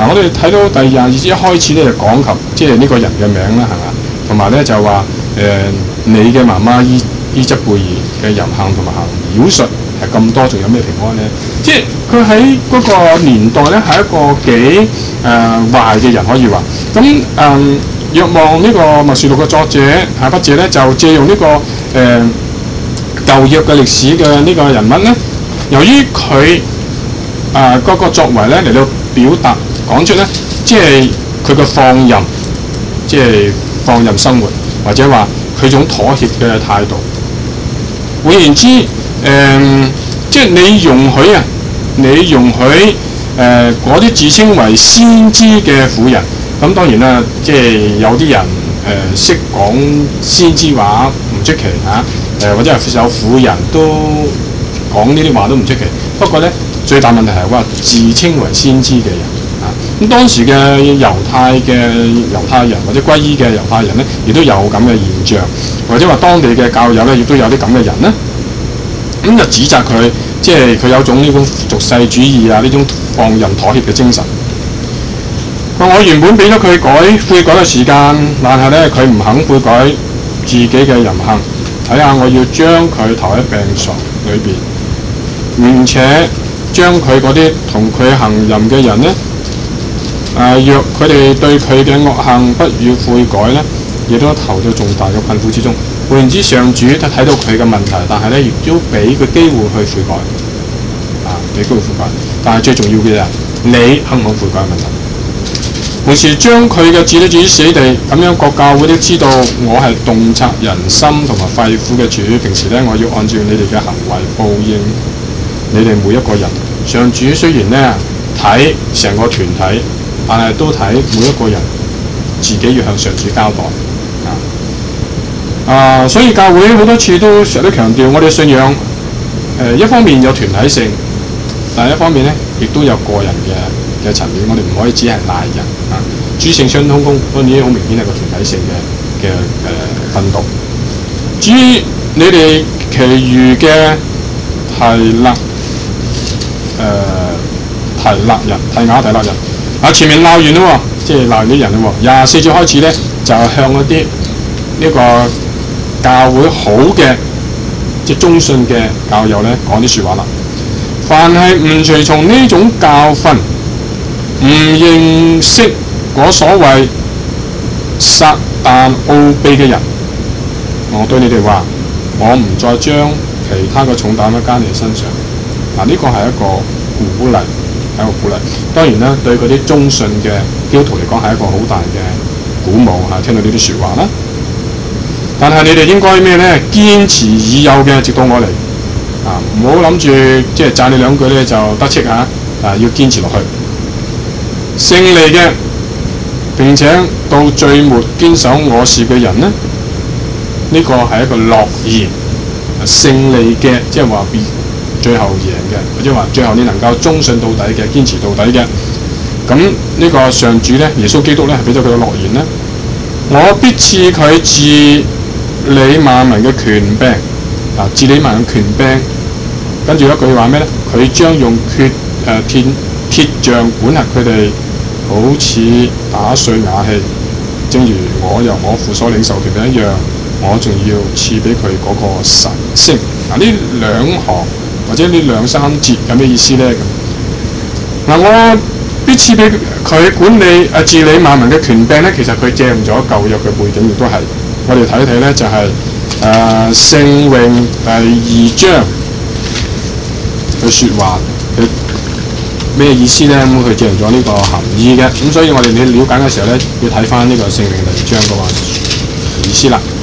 嗱，我哋睇到第22節一開始咧就講及即係呢個人嘅名啦，係嘛？同埋咧就話你嘅媽媽伊則貝爾嘅淫行同埋行妖術係咁多，仲有咩平安咧？即係佢喺嗰個年代咧係一個幾壞嘅人可以話。咁若望呢個默示錄嘅作者筆者咧就借用呢個舊約嘅歷史嘅呢個人物咧，由於佢嗰個作為咧嚟到表達講出咧，即係佢嘅放任，即係放任生活，或者話佢種妥協嘅態度。換言之，即係你容許嗰啲自稱為先知嘅婦人，咁當然啦，即係有啲人識講先知話唔出奇嚇，或者係有婦人都講呢啲話都唔出奇。不過咧，最大問題係話自稱為先知嘅人啊。咁當時嘅猶太人或者歸依嘅猶太人咧，亦都有咁嘅現象，或者話當地嘅教友咧，亦都有啲咁嘅人咧。咁就指責佢，即係佢有種呢種俗世主義啊，呢種放任妥協嘅精神。我原本俾咗佢悔改嘅時間，但係咧佢唔肯悔改自己嘅淫行。睇下我要將佢投喺病床裏邊，並且將佢嗰啲同佢行淫嘅人咧，若佢哋對佢嘅惡行不予悔改咧，亦都投到重大嘅困苦之中。換言之，上主都睇到佢嘅問題，但係咧亦都俾佢機會去悔改，俾機會悔改。但係最重要嘅就係你肯唔肯悔改嘅問題。同時將佢嘅子女置於死地，咁樣各教會都知道我係洞察人心同埋肺腑嘅主。平時咧，我要按照你哋嘅行為報應你哋每一個人。上主雖然咧睇成個團體，但係都睇每一個人自己要向上主交代。所以教會好多次都成日都強調，我哋信仰一方面有團體性，但係一方面咧亦都有個人嘅層面，我哋唔可以只係賴人啊。諸聖相通功當然好明顯係個團體性嘅訓導。至於你哋其餘嘅提雅提勒人前面鬧完啦，即係鬧啲人啦。24節開始咧就向一啲呢個教會好嘅即係忠信嘅教友咧講啲説話啦。凡係唔隨從呢種教訓，唔認識嗰所謂撒但奧秘嘅人，我對你哋話，我唔再將其他嘅重擔加你身上。呢個係一個鼓勵，當然啦，對嗰啲忠信嘅基督徒嚟講係一個好大嘅鼓舞聽到呢啲説話啦。但係你哋應該咩咧？堅持已有嘅，直到我嚟唔好諗住即係讚你兩句咧就得戚要堅持落去。勝利嘅並且到最末堅守我事嘅人呢，呢個係一個諾言。勝利嘅即係話最後贏嘅，或者話最後你能夠忠信到底嘅，堅持到底嘅。咁呢個上主咧，耶穌基督咧係俾咗佢個諾言咧，我必賜佢治理萬民嘅權柄。治理萬民嘅權柄，跟住一句話咩咧？佢將用鐵杖管轄佢哋，好似打碎瓦器。正如我由我父所領受權柄一樣，我仲要賜俾佢嗰個神星。呢兩行或者呢兩三節有咩意思咧？我必賜俾佢管理治理萬民嘅權柄咧，其實佢借用咗舊約嘅背景，亦都係我哋睇一睇咧，就係聖詠第2章嘅説話，佢咩意思咧？咁佢借用咗呢個含義嘅，咁所以我哋你了解嘅時候咧，要睇翻呢個聖詠第2章嘅話意思啦。